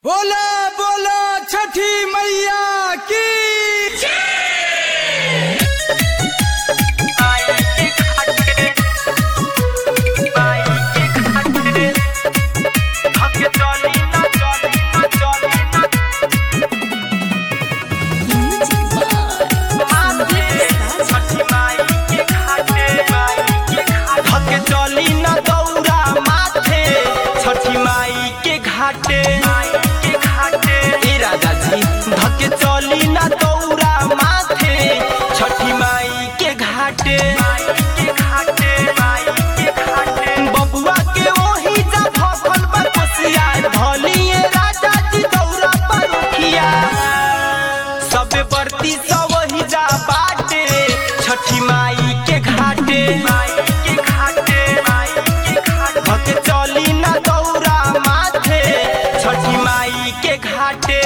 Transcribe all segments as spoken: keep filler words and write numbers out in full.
बोला बोला छठी मैया की धके चली ना दौरा माथे छठी माई के घाटे बबुआ के ओही जा भखल बरसिया भलिए राजा जी दौरा पर उठिया सबे बरती सब वही जा बाटे छठी माई के घाटे धके चली ना दौरा माथे छठी माई के घाटे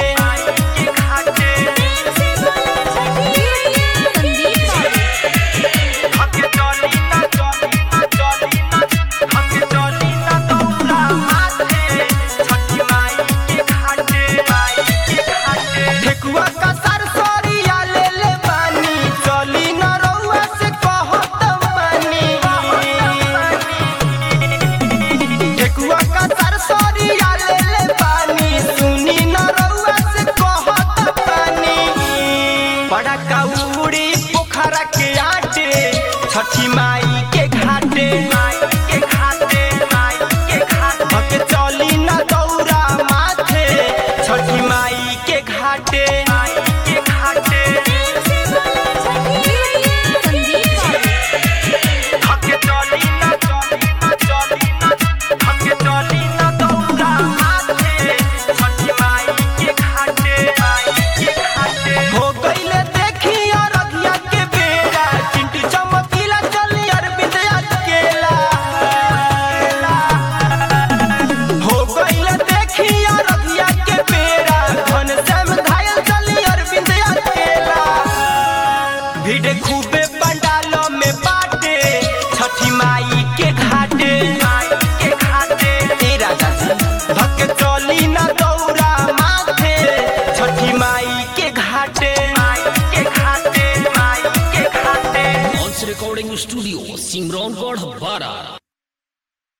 छठी माई के घाटे धके चली ना दौरा माथे छठी माई के घाटे भीड़ खूबे पंडालों में बाटे छठी माई के घाटे तेरा धके चली ना दौरा माथे छठी माई के घाटे रिकॉर्डिंग स्टूडियो सिमरौनगढ़ बारा।